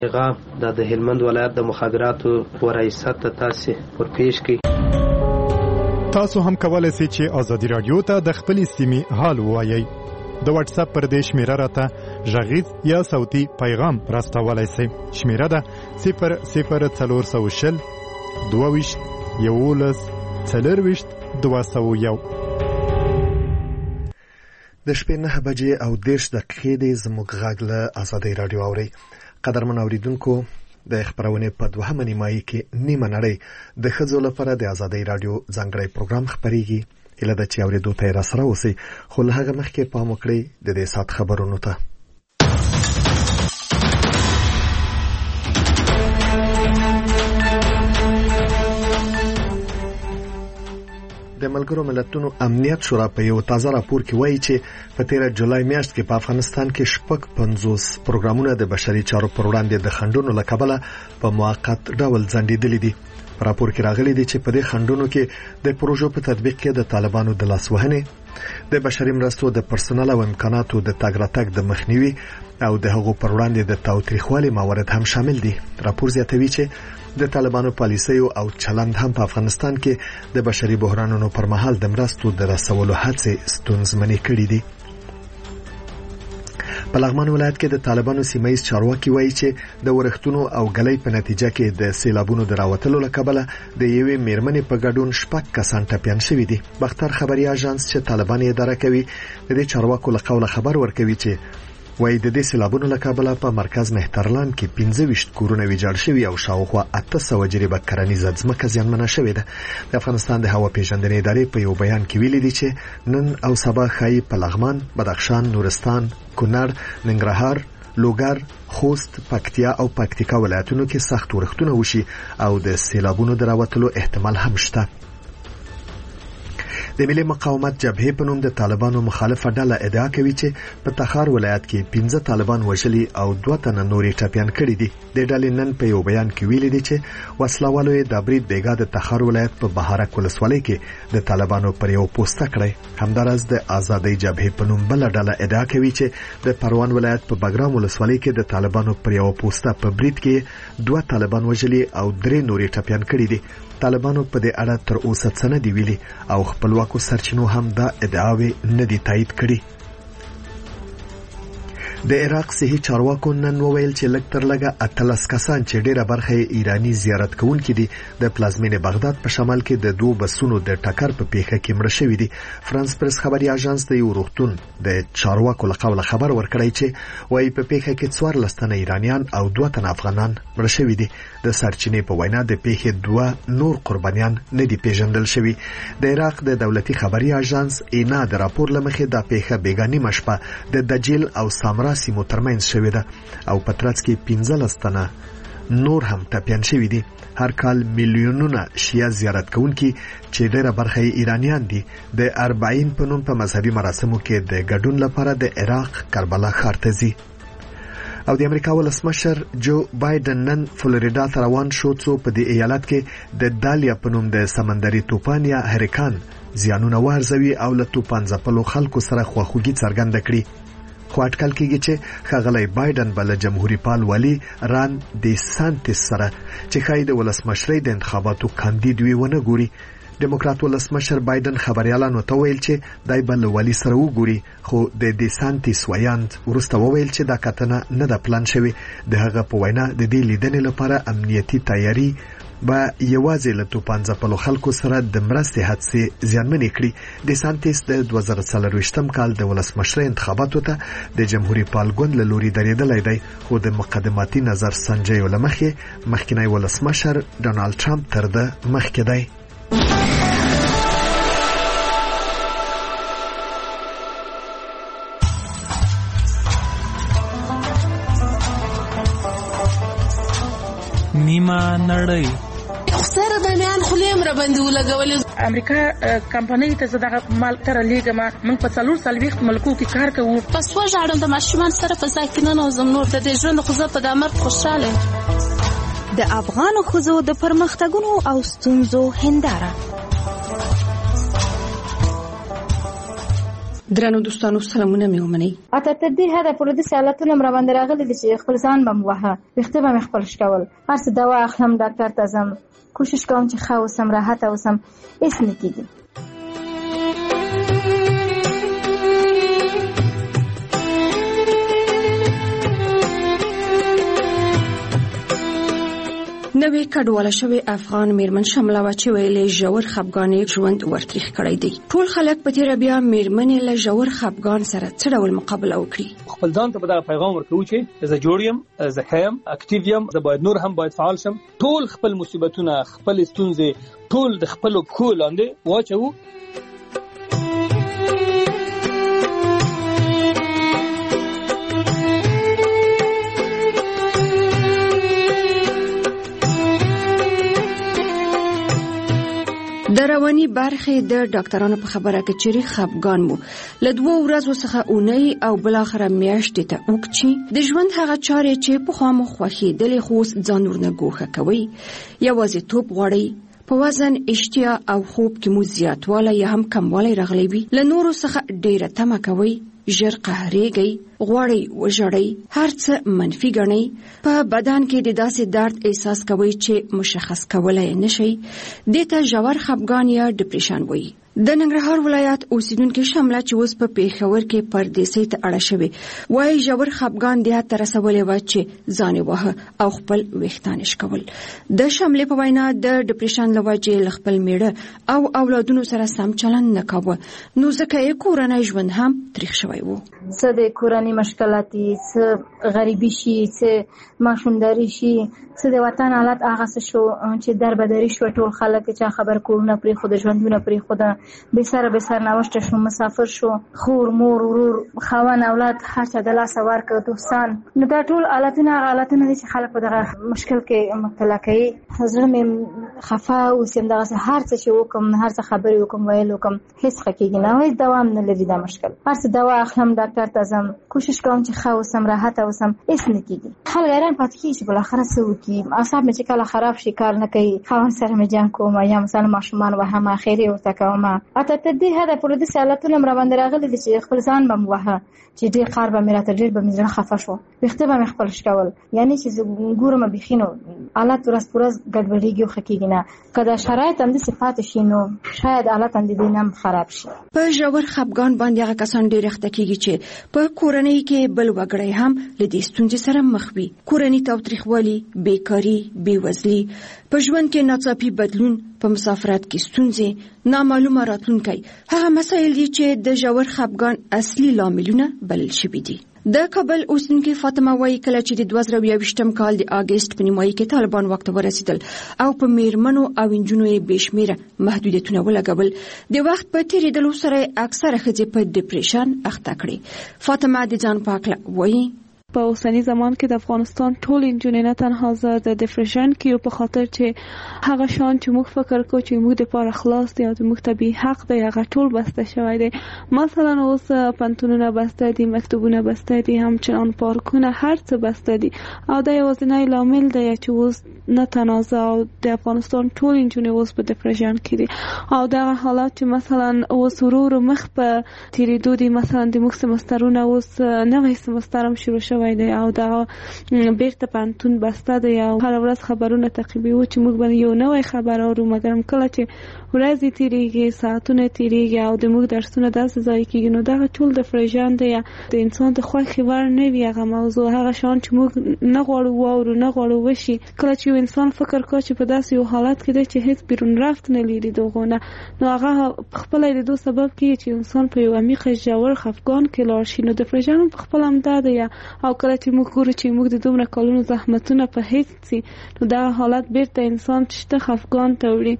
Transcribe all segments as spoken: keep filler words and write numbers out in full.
پیغام د هلمند ولایت د مخابراتو و رئیست تاسو پر پیش کی. تاسو هم کولای شئ چې آزادي رادیو ته د خپل سیمې حال ووایئ. د واتس اپ پر دې شمیره راته غږیز یا صوتي پیغام راستولای شئ. شمیره ده صفر صفر څلور سوه شل دوه ویشت یولس څلرویشت دوه سوه یو. د شپې نهه بجې او دېرش دقیقې دی. زموږ غږ له آزادۍ راډیو اورئ. قدرمن اوریدونکو، د خبرونې په دوهمه نیمایي کې نیمه نړۍ د ښځو لپاره د آزادۍ راډیو ځانګړی پروګرام خپریږي. هیله ده چې اورېدو ته یې راسره اوسئ، خو له هغه مخکې پام وکړئ د دې ساعت خبرونو ته. د ملګرو ملتونو امنیت شورا په یو تازه راپور کې وایي چې په تیره جولای میاشت کې په افغانستان کې شپږ پنځوس پروګرامونه د بشري چارو پر وړاندې د خنډونو له کبله په موقت ډول ځنډېدلي دي. په راپور کې راغلي دي چې په دې خنډونو کې د پروژو په تطبیق کې د طالبانو د لاسوهنې، د بشري مرستو د پرسونل او امکاناتو د تګ راتګ د مخنیوي او د هغو پر وړاندې د تاوتریخوالي موارد هم شامل دي. راپور زیاتوي چې د طالبانو پالیسیو او چلند هم په افغانستان کې د بشري بحرانونو پر مهال د مرستو د رسولو هڅې ستونزمنې کړې دي. په لغمان ولایت کې د طالبانو سیمایي چارواکي وایي چې د ورښتونو او غلۍ په نتیجه کې د سیلابونو د راوتلو له کبله د یوې میرمنې په ګډون شپږ کسان ټپیان شوي دي. باختر خبري اژانس چې طالبان یې اداره کوي د دې چارواکو له قوله خبر ورکوي چې وایي د دې سیلابونو له کبله په مرکز مهترلان کې پنځه ویشت کورونه ویجاړ شوي او شاوخوا اته سوه جریبه کرنیزه ځمکه زیانمنه شوې ده. د افغانستان د هوا پیژندنې ادارې په یو بیان کې ویلي دي چې نن او سبا ښایي په لغمان، بدخشان، نورستان، کونړ، ننګرهار، لوګر، خوست، پکتیا او پکتیکا ولایتونو کې سخت ورښتونه وشي او د سیلابونو د راوتلو احتمال هم شته. د ملي مقاومت جبهې په نوم د طالبانو مخالفه ډله ادعا کوي چې په تخار ولایت کې پنځه طالبان وژلي او دوه تنه نورې ټپیان کړي دي. د ډلې نن په یو بیان کې ویلي دي چې وسلوالو یې د برید بیګا د تخار ولایت په بهارک ولسوالۍ کې د طالبانو پر یو پوسټ کړی. همدارس د آزادۍ جبهې په نوم بل ډله ادعا کوي چې د پروان ولایت په بګرام ولسوالۍ کې د طالبانو پر یو پوسټ په برید کې دوه طالبان وژلي او درې نورې ټپیان کړي دي. طالبانو په دې اړه تر اوسه څه نه دی ویلي او خپلواکو سرچینو هم دا ادعاوې نه دي تایید کړي. د عراق صحي چارواکو نن وویل چې لږ تر لږه اتلس کسان چې ډیره برخه ایرانی زیارت کوونکي دي د پلازمینې بغداد په شمال کې د دوه بسونو د ټکر په پیښه کې مړه شوي دي. فرانس پریس خبري اژانس د یو روغتون د چارواکو له قوله خبر ورکړی چې وايي په پیښه کې څوارلس تنه ایرانیان او دوه تنه افغانان مړه شوي دي. د سرچینې په وینا د پیښې دوه نور قربانیان نه دي پیژندل شوي. د عراق د دولتي خبري اژانس اینا د راپور لمخې د پیښه بیګانی مشپه د دجیل او سامرا سیمو ترمنځ شوې ده او په ترڅ کې پنځلس تنه نور هم ټپیان شوي دي. هر کال میلیونونه شیعه زیارت کوونکي چې ډېره برخه یې ایرانیان دي د اربعین په نوم په مذهبي مراسمو کې د ګډون لپاره د عراق کربلا ښار ته ځي. او د امریکا ولسمشر جو بایدن نن فلوریدا ته روان شو څو په دې ایالت کې د دالیا په نوم د سمندري طوفان یا هریکان زیانونه وارزوي او له طوفان ځپلو خلکو سره خواخوږي څرګنده کړي. خو اټکل کېږي چې ښاغلی بایدن به له جمهوریت پال والي ران ډي سانټس سره چې ښایي د ولسمشرۍ د انتخاباتو کاندید وي ونه ګوري. ډیموکرات ولسمشر بایدن خبريالانو ته ویل چې دای بل والي سره وګوري، خو د ډي سانټس ویاند ورسته وویل چې دا کتنه نه د پلان شوی. د هغه په وینا د دې لیدنې لپاره امنیتي تیاری با یوازې له طوفان ځپلو خلکو سره د مرستې هڅې زیانمنې کړي. ډي سانټس د دوه زره څلرویشتم کال د ولسمشرۍ انتخاباتو ته د جمهوریت پال ګوند له لوري درېدلی دی، خو د مقدماتي نظر سنجیو له مخې مخکینی ولسمشر ډونالد ټرمپ تر ده مخکې دی. نیمه نړۍ سره د میان خلیم را باندې ولګولې. امریکا کمپنۍ ته زداغه مال تر لیګه ما موږ په څلور سلويخت ملکو کې کار کوو. پس و ژړم د ماشومان سره په ځای کې نه نوزم نور د دې ژوند خو زه په دامر خوشاله. د افغان ښځو د پرمختګونو او ستونزو هنداره. درنو دوستانو سلامونه مې ومنئ. اته تر دې حده پورې د سیالتونه مې راباندې راغلي دي چې خپل ځان به مې وهه، ویښته به مې خپل شکول، هر څه دوا اخلم، ډاکټر ته ځم، کوشش کوم چې ښه اوسم، راحته اوسم، هېڅ نه کېږي. نوې کډواله شوې افغان میرمن شمله وا چې ویلې ژور خپګان یې ژوند ورتریخ کړی دی. ټول خلک په تیر بیا میرمنې له ژور خپګان سره څه ډول مقابله وکړي؟ خپل ځان ته به دا پیغام ورکوي چې زه جوړ یم، زه ښه یم، اکټیو یم، زه باید نور هم باید فعال شم. ټول خپل مصیبتونه، خپل ستونزې ټول د خپلو پښو لاندې واچوو. د رواني برخې د ډاکټرانو په خبره کې چې خپګان مو له دوه ورځو څخه اونۍ او بل اخره میاشتې ته وکړي، د ژوند هغه چارې چې په خوا مو خوښېدلې خو ځان ورنه ګوښه کوي، یوازیتوب غواړئ، په وزن، اشتها او خوب کې مو زیاتوالی یا هم کموالی راغلی وي، له نورو څخه ډیره تمه کوئ، ژر قهرېږئ، غواړئ وژاړئ، هر څه منفي ګڼئ، په بدن کې د داسې درد احساس کوئ چې مشخص کولی نه شئ. دې ته ژور خپګان یا ډپریشن وایي. د ننګرهار ولایت اوسیدونکو شمله چې اوس په پیښور کې پردیسۍ ته اړه شوې وایي ژور خپګان دې ته رسولی و چې ځان یې واهه او خپل ویښتان یې شکول. د شملې په وینا د ډپریشن له وجې له خپل میړه او اولادونو سره سم چلند نه کاوه، نو ځکه یې کورنی ژوند هم تریخ شوی و. څه د کورنۍ مشکلاتي، څه غریبي شي، څه ماشومداري شي، څه د وطن حالت هغه څه شو چې دربدري شو، ټول خلک چې خبر کورونه پرېښوده، ژوندونه پرېښوده، بې سره بې سر نوشته شو، مسافر شو، خور، مور، ورور، خاوند، اولاد هر چا د لاسه ورکړه، دوستان. نو دا ټول حالتونه هغه حالتونه دي چې خلک په دغه مشکل کې مبتلا کوي. زړه مې خفه اوسم، دغسې هر څه چې وکړم، هر څه خبرې وکړم، ویل وکړم، هېڅ ښه کېږي نه، هېڅ دوام نه لري دا مشکل. هر څه دوا اخلم، ډاکټر ته ځم، کوشش کوم چې ښه اوسم، راحته اوسم، هېڅ نه کېږي. خلک حیران پاتې کېږي چې بالاخره څه وکړي. اعصاب مې چې کله خراب شي، کار نه کوي، خاوند سره مې جنګ کوم، یا مثلا ماشومان وهم، خیرې ورته کوم. اته تر دې حده پورې د سیالتونه مې راباندې راغلي دي چې خپل ځان به مې وهه، چې ډېر قهر به مې راته، ډېر به مې زړه خفه شو، ویښته به مې خپل شکول، یعنې چې زه ګورم بیخي نو حالت ورځ په ورځ ګډوډېږي او ښه کېږي نه. که دا شرایط همداسې پاتې شي نو شاید حالت هم د دې نه هم خراب شي. په ژور خپګان باندې هغه کسان ډېر اخته کېږي چې په کورنۍ کې بل وګړی هم له دې ستونزې سره مخ وي. کورني تاوتریخوالي، بیکاري، بېوزلي، په ژوند کې ناڅاپي بدلون، په مسافرت کې ستونزې، نامعلومه راتلونکی، هغه مسایل دي چې د ژور خپګان اصلي لاملونه بلل شوي دي. د کابل اوسیدونکې فاطمه وایي کله چې د دوه زره یوویشتم کال د اګست په نیمایي کې طالبان واک ته ورسېدل او په میرمنو او نجونو یې بې شمېره محدودیتونه ولګول، د وخت په تېرېدلو سره اکثره ښځې په ډپریشن اخته کړې. فاطمه د ځان په هکله وایي په اوسنی زمان کې د افغانستان ټول انجونې نه تنها زه د ډپریشن کې په خاطر چې هغه شان چې موږ فکر کوو چې موږ لپاره خلاص دی او د موږ طبیعي حق دی هغه ټول بسته شوی دی. مثلا اوس پنتونونه بسته دي، مکتوبونه بسته دي، همچنان پارکونه، هر څه بسته دي او دا یوازینی لامل دی چې اوس نه تنازع او د افغانستان ټول انجونې اوس په ډپریشن کې دي او دغه حالات چې مثلا اوس ورو ورو مخ په تېرېدو دي. مثلا د موږ سمسترونه اوس نوی سمستر هم شروع شوی دی او دا بیرته پانتون بسته دی او هر ورځ خبرونه تعقیبوي چې موږ باندې یو نوی خبر اورو، مګر کله چې ورځې تېرېږي، ساعتونه تېرېږي او د موږ درسونه داسې ضایع کېږي، نو دغه ټول ډپریشن دی. د انسان د خوښې وړ نه وي هغه موضوع، هغه شان چې موږ نه غواړو واورو، نه غواړو وشي. کله چې یو انسان فکر کوي چې په داسې یو حالت کې دی چې هیڅ بیرون رفت نه لري دغه نه، نو هغه خپل د دوه سبب کېږي چې انسان په یو عمیق ژور خفګان کې لاړ شي. نو ډپریشن په خپل هم دا دی او کله چې موږ ګورو چې موږ د دومره کلونو زحمتونه په هیڅ سي، نو دا حالت بیرته انسان چې خفګان ته وړي.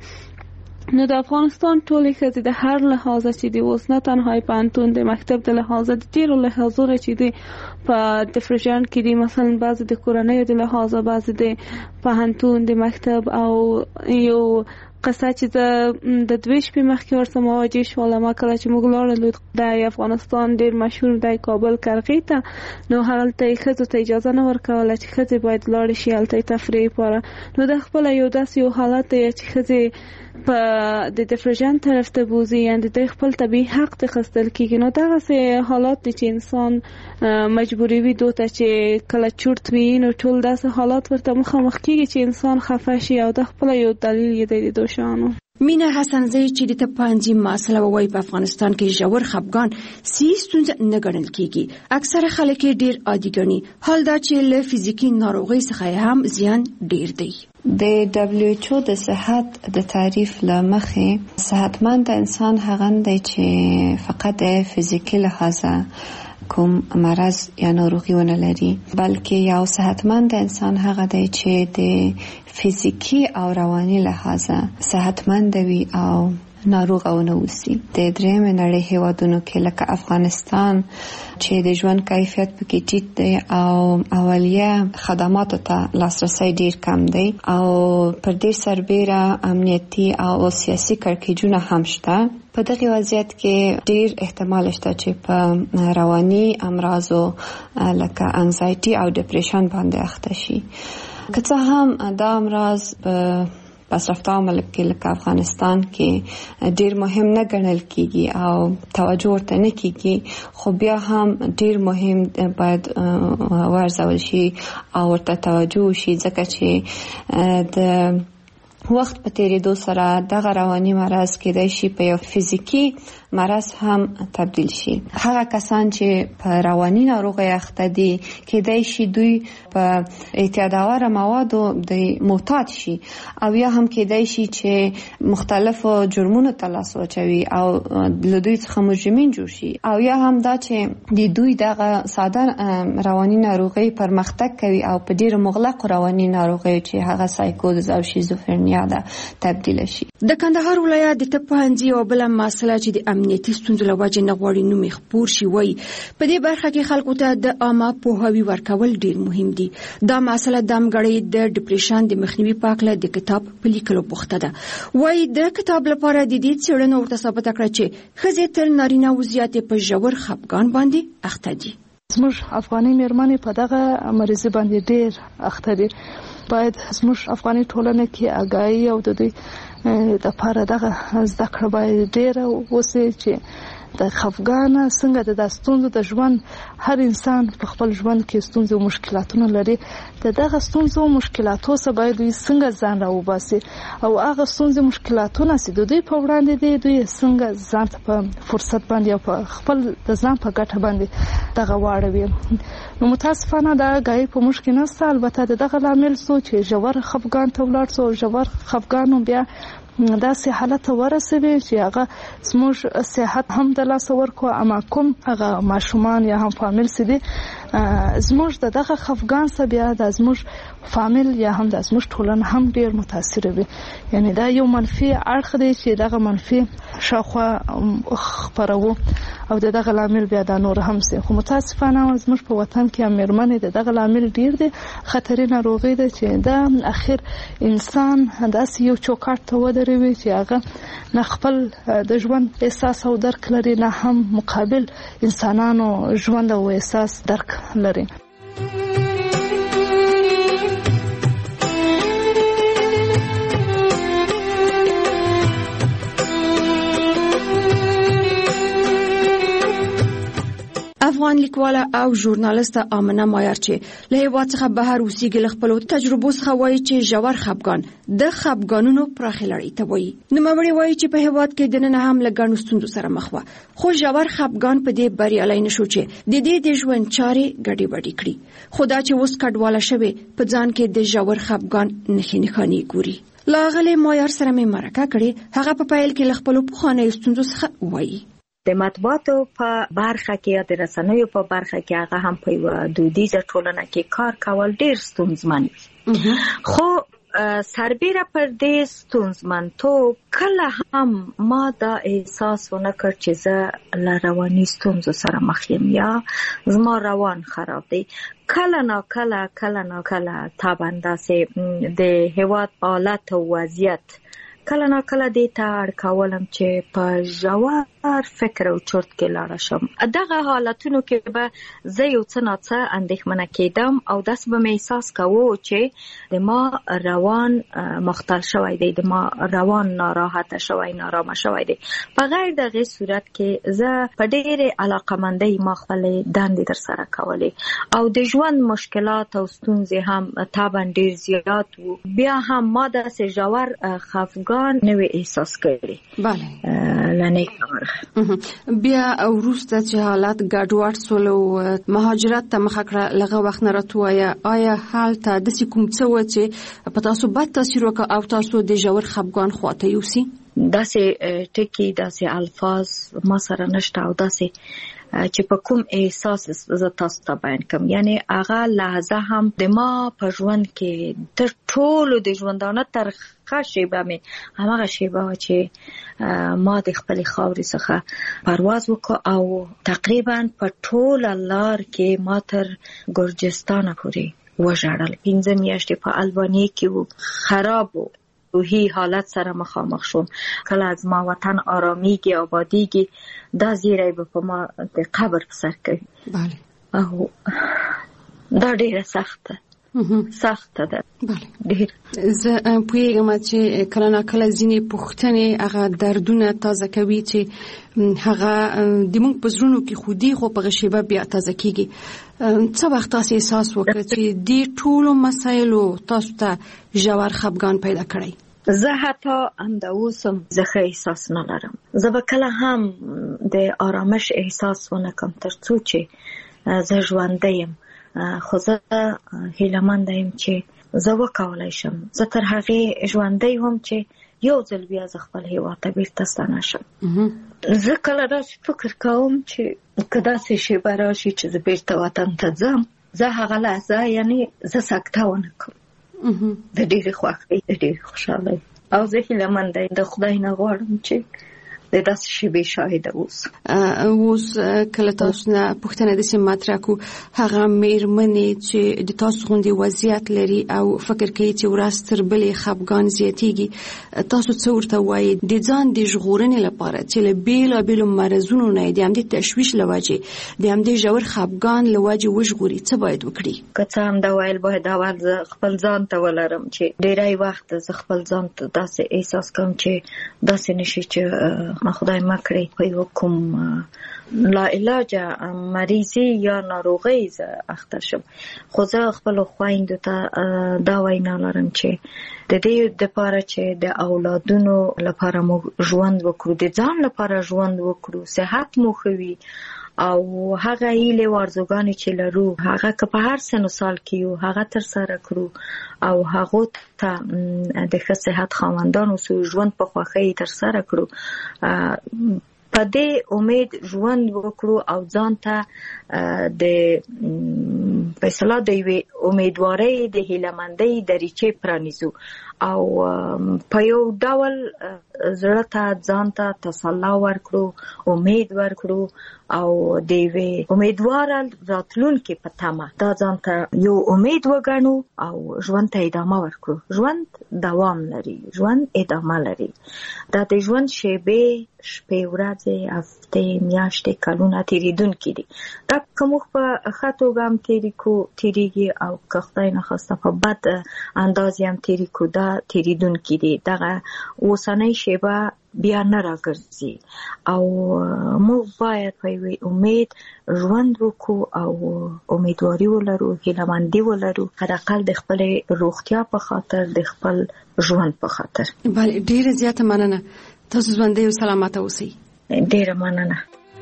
نو د افغانستان ټولې ښځې د هر لحاظه چې دی اوس نه تنها پوهنتون د مکتب د لحاظه د ډېرو لحاظونه چې دی په ډپریشن کې دي، مثلا بعضې د کورنیو د لحاظه، بعضې د پوهنتون د مکتب او یو قصه چې د د دوی شپې مخکې ورسره مواجه شوم. ما کله چې موږ لاړو د افغانستان ډیر مشهور دی کابل کرغې ته، نو هلته ښځو ته اجازه نه ورکوله چې ښځې باید لاړې شي هلته تفریح لپاره. نو د خپله یو داسې یو حالت دی چې ښځې په د ډیپریشن طرف ته بوزي، یعنې د دوی خپل طبیعي حق ته اخیستل کېږي. نو دغسې حالات دي چې انسان مجبوروي دو ته چې کله چورت وي، نو ټول داسې حالات ورته مخامخ کېږي چې انسان خفه شي، او د خپله یو دلیل یې دی د دو شیانو. مینا حسنزی چې د تپانځي مسله وایي په افغانستان کې ژور خفګان سي ستونزه نه ګڼل کېږي. اکثره خلک ډیر عادي ګڼي، حال دا چې له فزیکي ناروغۍ څخه هم زیان ډیر دی. د دبلیو ایچ او د صحت د تعریف له مخې صحتمند انسان هغه دی چې فقط د فزیکي لحاظه کوم مرض یا ناروغي ونه لري، بلکې یو صحتمند انسان هغه دی چې د فزیکی او رواني لحاظه صحتمند وي او ناروغ او نه اوسي. د درېیم نړۍ هیوادونو کې لکه افغانستان چې د ژوند کیفیت پکې ټیټ دی او اولیه خدماتو ته لاسرسی ډیر کم دی او پر دې سربیره امنیتي او سیاسي کړکېچونه هم شته. په دغه وضعیت کې ډیر احتمال شته چې په رواني امراضو لکه انزایټي او ډیپریشن باندې اخته شي. که څه هم دا امراض په پسرفته ملک کې لکه افغانستان کې ډیر مهم نه ګڼل کېږي او توجه ورته نه کېږي، خو بیا هم ډیر مهم باید ورزول شي او ورته توجه وشي، ځکه چې د وخت په تیریدو سره دغه رواني مرض کېدای شي په یو فزیکی مرض هم تبدیل شي. هغه کسان چې په رواني ناروغۍ اخته دي کېدای شي دوی په اعتیادآوره موادو د معتاد شي، او یا هم کېدای شي چې مختلفو جرمونو ته لاس واچوي او له دوی څخه مجرمین جوړ شي، او یا هم دا چې د دوی دغه ساده رواني ناروغۍ پرمختګ کوي او په ډیرو مغلقو رواني ناروغیو چې هغه سایکوز او شیزوفرنیا ده تبدیل شي. د کندهار ولایت د تپانځي او بل مسله چې د امنیتي ستونزو له وجې نه غواړي نوم یې خپور شي وایي په دې برخه کې خلکو ته د عامه پوهاوي ورکول ډیر مهم دي. دا مسله د امګړې د ډیپریشن د مخنیوي په اړه د کتاب په لیکلو بوخته ده. وایي د کتاب لپاره د دې څېړنه ورته ثابته کړه چې ښځې تر نارینه و زیاتې په ژور خفګان باندې اخته دي. زموږ افغاني مېرمنې په دغه مریضي باندې ډیر اخته دي. باید زموږ افغاني ټولنه کې آګاهي او د دوی د لپاره دغه زده کړه باید ډیره وسي چې د خفګان څنګه د ستونزو د ژوند هر انسان په خپل ژوند کې ستونزې او مشکلاتونه لري، د دغه ستونزو او مشکلاتو څخه باید دوی څنګه ځان راوباسي او هغه ستونزې مشکلاتونه چې د دوی په وړاندې دي دوی څنګه ځان ته په فرصت باندې او په خپل د ځان په ګټه باندې دغه واړوي. نو متاسفانه دا غای په موږ کې نشته. البته دغه لامل سو چې ژور خفګان ته ولاړ سو، ژور خفګان بیا داسې حالت ورسوي چې هغه زموږ صحت هم د لاس ورکو، اما کوم هغه ماشومان یا هم فامیل سي دي زموږ دغه خفګان سره بیا د زموږ فامیل یا هم د زموږ ټولنه هم ډیر متاثر وي. یعنی دا یو منفي اړخ دی چې دغه منفي شاخوا خبرو او دغه لامل بیا د نور هم سي. خو متاسفانه زموږ په وطن کې امرمنې دغه لامل ډیر دي، خطرې ناروغي ده چې دا اخر انسان داسې یو چوکاټ ته ودروي چې هغه نه خپل د ژوند احساس او درک لري، نه هم مقابل انسانانو ژوند او احساس درک لري. افغان لیکواله او ژورنالیست آمنه مایار چې له هیواد څخه بهر اوسېږي له خپلو تجربو څخه وایي چې ژور خفګان د خفګانونو پراخې لړۍ ته وایي. نوموړې وایي چې په هیواد کې دننه هم له ګڼو ستونزو سره مخ وه، خو ژور خفګان په دې بریالی نه شو چې د دې د ژوند چارې ګډې وډې کړي. خو دا چې اوس کډواله شوې په ځان کې د ژور خفګان نښې نښانې ګوري. لاغلې مایار سره مې مرکه کړې، هغه په پیل کې له خپلو پخوانیو ستونزو څخه وایي. د مطبوعاتو په برخه کې یا د رسنیو په برخه کې هغه هم په یو دودیزه ټولنه کې کار کول ډیر ستونزمن وي. خو سربیره پر دې ستونزمنتوب کله هم ما دا احساس ونه کړ چې زه له رواني ستونزو سره مخ یم یا زما روان خراب دی. کله نا کله کله نا کله طبعا داسې د هیواد حالت او وضعیت کله نا کله دې ته اړ کولم چې په ژور فکر او چرت کې لاړه شم. دغه حالتونو کې به زه یو څه ناڅه اندېښمنه کېدم او داسې به مې احساس کوو چې د ما روان مختل شوی دی، د ما روان ناراحته شوی، نارامه شوی دی. په غیر دغه صورت کې زه په ډېرې علاقمندۍ ما خپلې دندې ترسره کولې او د ژوند مشکلات او ستونزې هم طبعا ډېر زیات وو. بیا هم ما داسې ژور خفګان نه وی احساس کړی. بله لنی کار بیا وروسته چې حالات ګډوډ سول او مهاجرت ته مخه کړه، لغه وخت نه راته وایه آیا هلته داسې کوم څه و چې په تاسو بد تاثیر وکړ او تاسو د ژور خفګان خواته یوسي؟ داسې ټکي داسې الفاظ ما سره نشته او داسې چې په کوم احساس زه تاسو ته بیان کوم. یعنی هغه لحظه هم د ما په ژوند کې تر ټولو د ژوندانه ترخه شیبه مې هماغه شیبه وه چې ما د خپلې خاورې څخه پرواز وکړ او تقریبا په ټوله لار کې ما تر ګرجستانه پورې وژړل. پنځه میاشتې په البانیې کې وو، خراب وو، روحي حالت سره مخامخ شوم. کله از ما وطن آرامیږي آبادیږي دا زیری به په ما د قبر په سر کوي. بله او دا ډیره سخته سخته ده. بله زه پوهیږم چې کله نا کله ځینې پوښتنې هغه دردونه تازه کوي چې هغه د موږ په زړونو کې خو دي خو په هغه شیبه بیا تازه کېږي. څه وخت تاسې احساس وکړه چې دې ټولو مسایلو تاسو ته ژور خفګان پیدا کړی؟ زه حتی همدا اوس هم زه ښه احساس نه لرم. زه به کله هم د آرامش احساس ونه کړم تر څو چې زه ژوندی یم، خو زه هیلهمنده یم چې زه وکولی شم. زه تر هغې ژوندی وم چې یو ځل بیا زه خپل هیواد ته بیرته ستنه شم. زه کله داسې فکر کوم چې که داسې شیبه راشي چې زه بیرته وطن ته ځم، زه هغه لحظه یعنی زه سکته ونه کړم د ډېرې خوښۍ، د ډېرې خوشحالۍ. او زه هیلهمنده یم، د خدای نه غواړم چې د داسې شیبې شاهده اوس. اوس کله تاسو نه پوښتنه داسې مطرح کړو، هغه مېرمنې چې د تاسو غوندې وضعیت لري او فکر کوي چې ورځ تر بلې خفګان زیاتېږي، تاسو څه ورته وایي د ځان د ژغورنې لپاره چې له بېلابېلو مرضونو نه د همدې تشویش له وجې د همدې ژور خفګان له وجې وژغوري؟ څه باید وکړي؟ که څه هم دا ویل باید اول زه خپل ځان ته ولرم چې ډېری وخت زه خپل ځان ته داسې احساس کوم چې داسې نشي چې خدای مکړي په یو کوم لا علاجه مریضي یا ناروغي زه اخته شم. خو زه خپل خویندو ته دا وینا لرم چې د دې دپاره چې د اولادونو لپاره مو ژوند وکړو، د ځان لپاره ژوند وکړو، صحت مو ښه وي او هغه هیلې او ارزوګانې چې لرو هغه که په هر سن و سال کې یو هغه ترسره کړو او هغو ته د ښه صحت خاوندان اوسو، ژوند په خوښۍ ترسره کړو، په دې امید ژوند وکړو او ځان ته د په اصطلاح د یوې امیدوارۍ د هیلهمندۍ دریچې پرانیزو او په یو ډول زړه ته ځان ته تسلا ورکړو، امید ورکړو او د یوې امیدواره راتلونکي په تمه دا ځان ته یو امید وګڼو او ژوند ته ادامه ورکړو. ژوند دوام لري، ژوند ادامه لري. دا د ژوند شیبې شپې ورځې هفتې میاشتې کلونه تېرېدونکي دي. دا که موږ په ښه توګه هم تېرې کړو تېرېږي او که خدای نخواسته په بد انداز هم تېرې کړو دا تېرېدونکي دي. دغه اوسنۍ شیبه بیا نه راګرځي او موږ باید په یوې امید ژوند وکړو او امیدواري ولرو، هیلهمندي ولرو، حداقل د خپلې روغتیا په خاطر، د خپل ژوند په خاطر. بله ډېره زیاته مننه. تاسو ژوندی او سلامته اوسئ. ډېره مننه.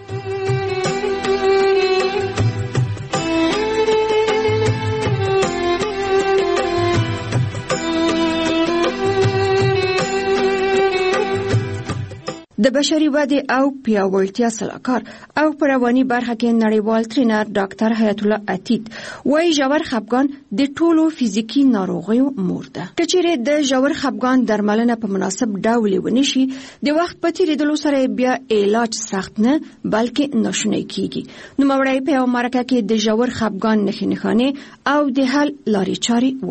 د بشري ودې او پیاوړتیا سلاکار او په رواني برخه کې نړیوال ټرینر ډاکټر حیات الله عتیق وايي ژور خفګان د ټولو فزیکي ناروغیو مور ده. که چیرې د ژور خفګان درملنه په مناسب ډول ونشي، د وخت په تېرېدلو سره بیا علاج سخت نه بلکې ناشونی کیږي. نوموړی په یوه مرکه کې د ژور خفګان نښې نښانې او د حل لارې چارې وايي.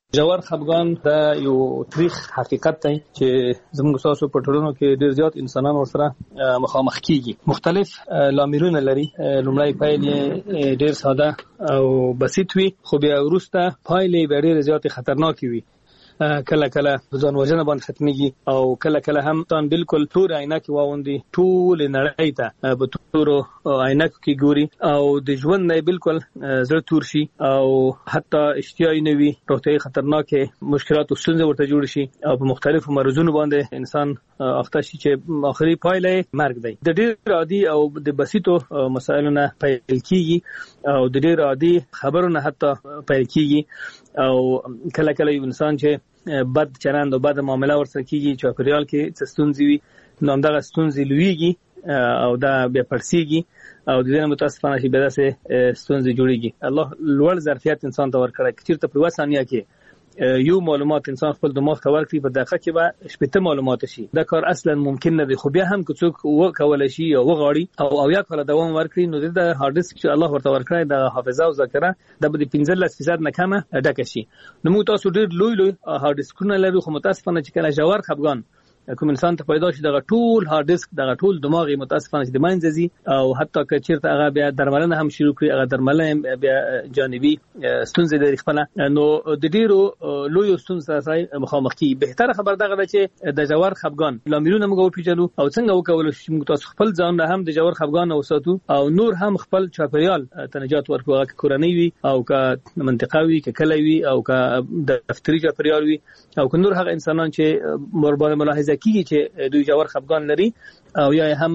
ژور خفګان دا یو تاریخ حقیقت دی چې زموږ تاسو په ټولنو کې ډېر زیات انسانان ورسره مخامخ کیږي. مختلف لاملونه لري. لومړی پایل یې ډېر ساده او بسیط وي، خو بیا وروسته پایلې به ډېرې زیاتې خطرناکې وي. کله کله ځان وژنه باندې ختميږي او کله کله هم تان بالکل تور عینکې واوندي، ټول نړۍ ته په تورو عینکو کې ګوري او د ژوند نه بالکل زړه تور شي او حتی اشتیا نه وي، روغتیايي خطرناکې مشکلات او ستونزې ورته جوړ شي او په مختلفو مرزونو باندې انسان اخته شي چې آخري پایله مرګ دی. د ډېر عادي او د بسيطو مسایلو نه پیل کیږي او د ډېر عادي خبرو نه حتی پیل کیږي او کله کله یو انسان چې بد چلند او بد معامله ورسره کیږي، چاپیریال کې څه ستونزې وي، نو همدغه ستونزې لویږي او دا بیا پړسیږي او د دې متاسفانه چې بیا داسې ستونزې جوړیږي. الله لوړ ظرفیت انسان ته ورکړی، که چېرته په یوه ثانیه کې یو معلومات انسان خپل دماغ ته ورکړي، په دقیقه کې به شپېته معلومات شي. دا کار اصلا ممکن نه دی، خو بیا هم که څوک وکولی شي او وغواړي او اویا کاله دوام ورکړي، نو د هارد ډیسک چې الله ورته ورکړی د حافظه او ذاکره دا به د پنځلس فیصد نه کمه ډکه شي. نو موږ تاسو ډېر لوی لوی هارد ډیسکونه لرو، خو متاسفانه چې کله ژور خفګان کوم انسان ته پیدا شي، دغه ټول هارد ډیسک دغه ټول دماغ متاسفانه چې د منځ ځي او حتی که چیرته هغه بیا درملنه هم شروع کړي، هغه درملنه بیا جانبي ستونزې لري خپله، نو د ډیرو لوی ستونزو سره مخامخ کیږي. بهتره خبر دغه ده چې د ژور خفګان لاملونه موږ وپېژنو او څنګه وکولای شو موږ تاسو خپل ځان هم د ژور خفګان وساتو او نور هم خپل چاپیریال ته نجات ورکړو، هغه کورنۍ وي او که منطقه وي، که کلی وي او که دفتري چاپیریال وي او که نور هغه انسانان چې مربوطه ملاحظه کیږي چې دوی ژور خفګان لري او یا هم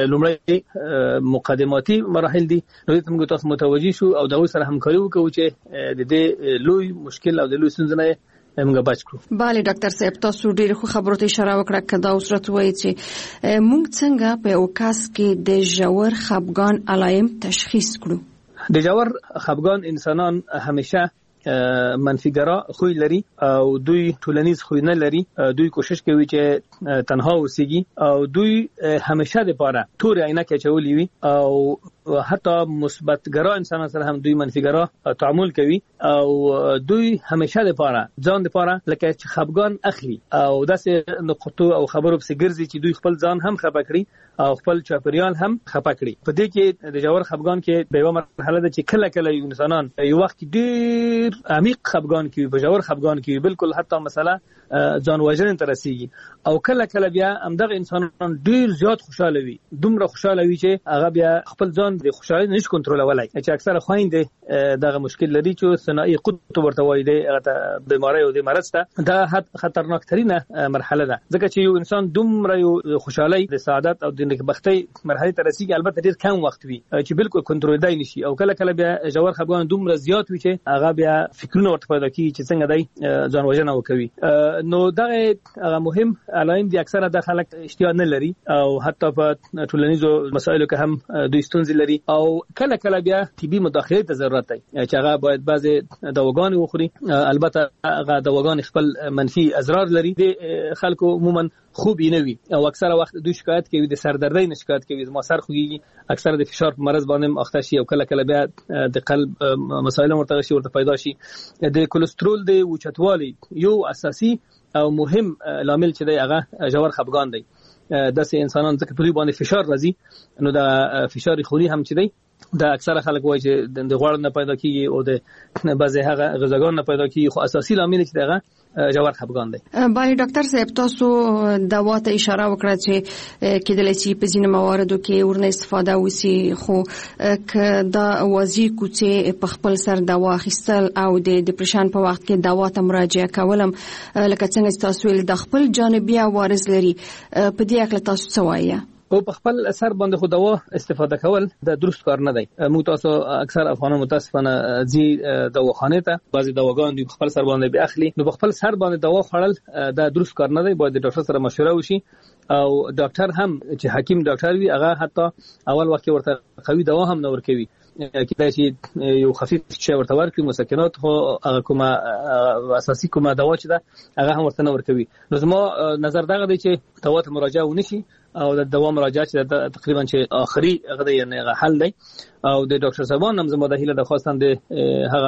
لومړی مقدماتي مراحل دي، نو دې ته موږ تاسو متوجي شو او د هغوی سره همکاري وکړو چې د دې لوی مشکل او د لوی ستونزې نه موږ بچ کړو. بله ډاکټر صاحب، تاسو ډېر خو خبرو ته اشاره وکړه، که دا اوس راته وایي چې موږ څنګه په یو کس کې د ژور خفګان علایم تشخیص کړو؟ د ژور خفګان انسانان همیشه منفیګرا خوی لري او دوی ټولنیز خوی نه لري، دوی کوشش کوي چې تنها اوسېږي او دوی همیشه د پاره تور عینکې چولې وي او حتی مثبتګرا انسان سره هم دوی منفیګرا تعامل کوي او دوی همیشه د پاره ځان د پاره لکه چې خفګان اخلي او داسې نقطو او خبرو په ګرځي چې دوی خپل ځان هم خپه کړي او خپل چاپیریال هم خپه کړي. په دې کې د ژور خفګان کې به یو مرحله ده چې کله کله انسانان یو وخت ډېر عمیق خفګان کې په ژور خفګان کې بالکل حتی مثلا ځان وژنې ته رسیږي او کله کله بیا همدغه انسانان ډېر زیات خوشاله وي، دومره خوشاله وي چې هغه بیا خپل ځان د خوشالۍ نشي کنټرولولی، چې اکثره خویندې دغه مشکل لري چې ثنائي قطب ورته وایي دی، هغه ته بیماری او د مرض ته دا خطرناک ترینه مرحله ده، ځکه چې یو انسان دومره یو خوشالۍ د سعادت او د نیکبختۍ مرحلې ته رسیږي، البته ډېر کم وخت وي چې بالکل کنټرولېدای نشي او کله کله بیا ژور خفګان دومره زیات وي چې هغه بیا فکرونه ورته پیدا کیږي چې څنګه دی ځان وژنه وکوي. نو دغه مهم علایم دي اکثره د خلک اشتیا نه لري او حتی په ټولنیزو مسایلو کې هم دوی ستونزې لري او کله کله بیا طبي مداخلې ته ضرورت دی چې هغه باید بعضې دواګانې وخوري، البته هغه دواګانې خپل منفي اضرار لري، د خلکو عموما خوب یې نه وي او اکثره وخت دوی شکایت کوي د سردردۍ نه شکایت کوي، زما سر خوږیږي، اکثره د فشار په مرض باندې اخته شي او کله کله بیا د قلب مسایل ورته شي ورته پیدا شي. د کولېسترول د اوچتوالي یو اساسي او مهم لامل چې دی هغه ژور خفګان دی. داسې انسانان ځکه په دوی باندې فشار راځي، نو د فشار خوني هم چې دی دا اکثره خلک وایي چې د غوړ نه پیدا کیږي او د بعضې هغه غذاګان نه پیدا کیږي، خو اساسي لامل چې دغه ژور خفګان دی. بله ډاکټر صاحب، تاسو دوا ته اشاره وکړه چې کېدلی شي په ځینو مواردو کې ورنه استفاده وشي، خو که دا وازي کوڅې په خپل سر دوا اخیستل او د ډیپریشن په وخت کې دوا ته مراجعه کولم لکه څنګه چې تاسو ویل د خپل جانبي عوارض لري، په دې هکله تاسو څه وایئ؟ او په خپل اثر باندې خو دوا استفاده کول د درست کار نه دی. موږ تاسو اکثر افغانان متاسفانه ځي دواخانې ته، بعضې دواګان دوی په خپل سر باندې بیا اخلي، نو په خپل سر باندې دوا خوړل دا درست کار نه دی، باید د ډاکټر سره مشوره وشي او ډاکټر هم چې حکیم ډاکټر وي هغه حتی اول وخت ورته قوي دوا هم نه ورکوي، کېدای شي یو خفیف شی ورته ورکړي، مسکنات، خو هغه کومه اساسي کومه دوا چې ده هغه هم ورته نه ورکوي. نو زما نظر دغه دی چې دوا ته مراجعه ونشي او د دوا مراجعه چې تقریبا چې آخري هغه دی، یعنې هغه حل دی او د ډاکټر صاحبان هم زما د هیله د خواستم د هغه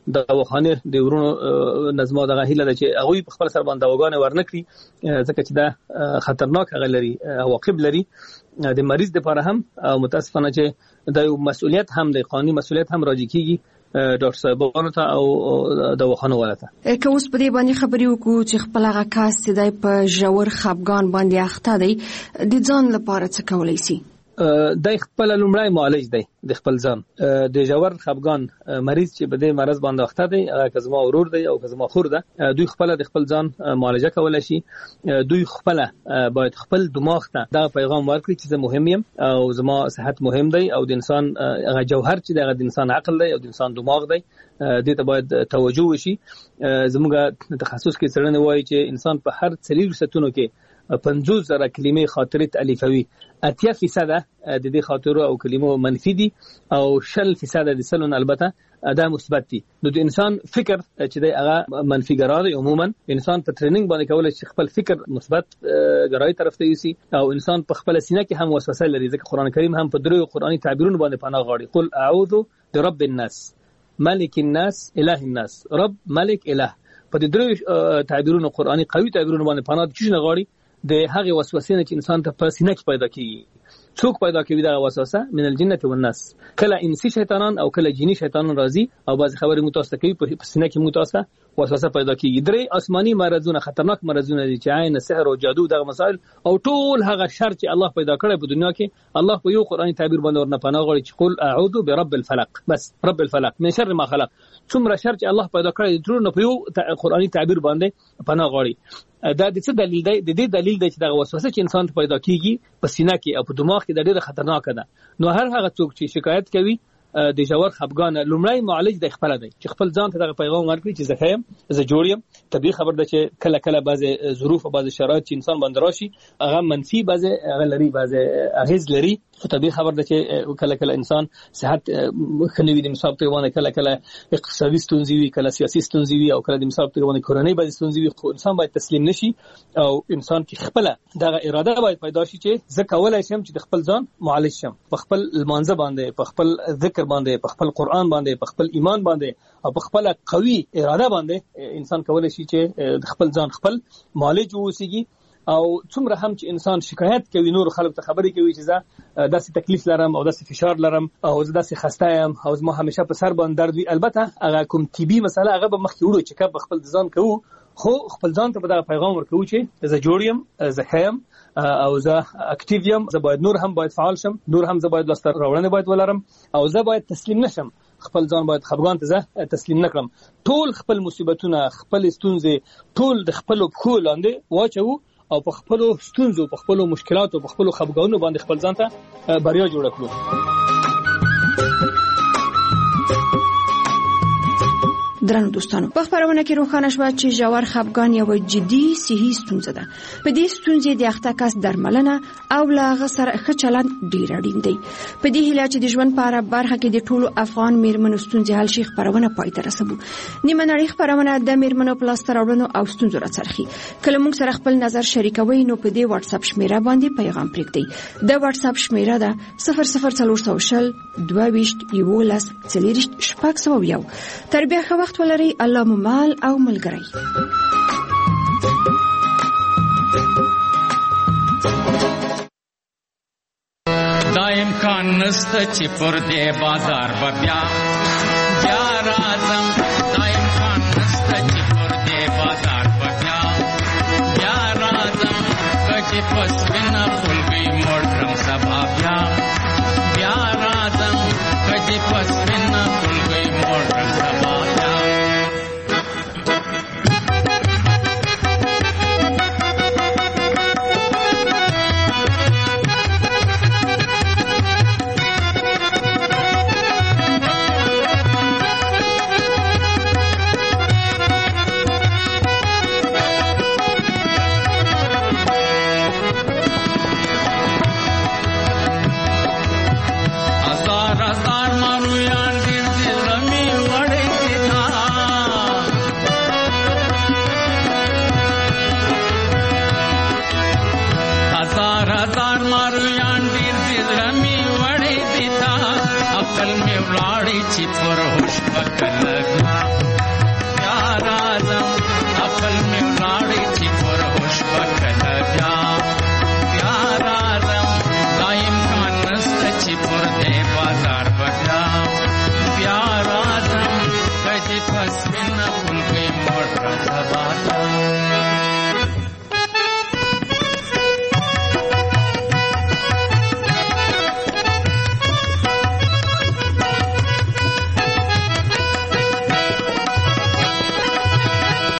د دواخانه د ورونو نظم دغه هیله ده چې هغه په خپل سر باندې دواګانې ورنکړي ځکه چې دا خطرناک هغه لري عواقب لري د مریض لپاره هم او متاسفانه چې د مسؤلیت هم د قانوني مسؤلیت هم راځي کیږي ډاکټر صاحبانو ته او دواخانه ولته که اوس په دې باندې خبرې وکړو چې خپل هغه کاس چې د په ژور خپګان باندې اخته دی د ځان لپاره څه کولای شي د خپل لومړی معالج دی د خپل ځان د ژور خپګان مریض چې په دې مرض باندې اخته دی هغه زما ورور دی او زما خور ده دوی خپل د خپل ځان معالجه کولای شي دوی خپل باید خپل دماغ ته دا پیغام ورکړي چې زه مهم یم او زما صحت مهم دی او د انسان هغه جوهر چې د انسان عقل دی او د انسان دماغ دی دې ته باید توجه وشي زموږ تخصص کې څرنه وایي چې انسان په هر څلور ستونو کې پنځوس زره کلمې خاطره تالیفوي اتیا فیصد د دې خاطرو او کلمو منفي دي او شل فیصد د سلون البته دا مثبت دي نو د انسان فکر چې د هغه منفي ګرای عموما انسان په ټریننګ باندې کولای شي خپل فکر مثبت ګرای طرف ته یوسي او انسان په خپل سینه کې هم وسوسه لري ځکه قران کریم هم په درو قرآني تعبیرونو باندې پناه غواړي قل اعوذ برب الناس ملک الناس اله الناس رب ملک اله په درو تعبیرونو قرآني قوي تعبیرونو باندې پناه کیږي نه غواړي د هغه وسوسې نه چې انسان ته په سینه کې پیدا کیږي څوک پیدا کوي دا وسوسه من الجنه والناس کله انسی شیطانان او کله جنی شیطانان راځي او بعض خبرې متوسط کوي په سینه کې متوسط وسوسه پیدا کیږي درې آسماني مرزونه خطرناک مرزونه دي چې عین سحر او جادو دغه مسائل او ټول هغه شر چې الله پیدا کړی په دنیا کې الله په یو قرآني تعبیر باندې ورنه پناه غواړي چې قل اعوذ برب الفلق بس رب الفلق من شر ما خلق څومره شر چې الله پیدا کړی ټول نه په یو قرآني تعبیر باندې پناه غواړي دا د څه دلیل دی د دې دلیل دی چې دا وسوسه چې انسان ته پیدا کیږي په سینه کې او په دماغ کې د ډېر خطرناک ده نو هر هغه څوک چې شکایت کوي د ژور خپګان لومړی معالج د خپل دی چې خپل ځان ته د پیغام ورکړي چې زه یم زه جوړ یم طبيعي خبر ده چې کله کله بعضی ظروف او بعضی شرایط چې انسان باندې راشي هغه منفي بعضی هغه لري بعضی اغیز لري خو طبيعي خبر ده چې کله کله انسان صحت خنوي د مصاب ته باندې کله کله اقتصادي ستونزې وي کله سیاسي ستونزې وي او کله د مصاب ته باندې کورنۍ بعضی ستونزې وي خو انسان باید تسلیم نشي او انسان کې خپل دغه اراده باید پیدا شي چې زه کولای شم چې د خپل ځان معالج شم په خپل المانزه باندې په خپل ذکر باندې په خپل قرآن باندې په خپل ایمان باندې او په خپل قوي اراده باندې انسان کولای شي چې د خپل ځان خپل معالج ووسیږي او څومره هم چې انسان شکایت کوي نور خلک ته خبرې کوي چې زه داسې تکلیف لرم او داسې فشار لرم او زه داسې خسته یم او زما همیشه په سر باندې درد وي البته هغه کوم طبي مسله هغه به مخکې وړو چې کب خپل ځان کوو خو خپل ځان ته په دغه پیغام ورکوو چې زه جوړ یم زه ښه یم او زه اکټیو یم زه باید نور هم باید فعال شم نور هم زه باید لاسته راوړنې باید ولرم او زه باید تسلیم نشم خپل ځان باید خپګان ته زه تسلیم نکړم ټول خپل مصیبتونه خپل ستونزې ټول د خپل پخو لاندې واچو او په خپل ستونزو په خپل مشکلاتو په خپل خپګانونو باندې خپل ځان ته بریا جوړ کړو درنو دوستانو په خبرونه کې روښانه شو چې ژور خپګان یو جدي صحي ستونزه ده په دې ستونزې د اخته کس درملنه او لاغه سره ښه چلند ډیر اړین دی په دې هیله چې د ژوند په اړه برخه کې د ټولو افغان میرمنو ستونزې حل شي خبرونه پای ته رسوي نیمه نړۍ خبرونه د میرمنو پلاستر اورونو او ستونزو راڅرخي کله موږ سره خپل نظر شریکوي نو په دې واتس اپ شمیره باندې پیغام پرېږدئ د واتس اپ شمیره ده صفر صفر څلور شل دوه ویشت یولس څلوېښت شپږ سوه یو تر بیا ښه وخت ولري الله مو مال او ملګری دا امکان نسته چې پر دې بازار به بیا بیا راځم دا امکان نسته چې پر دې بازار به بیا بیا راځم کچې پس بنا خلګي موټرم سبا بیا بیا راځم کچې پس بنا خلګي موټرم سبا بیا سبا ته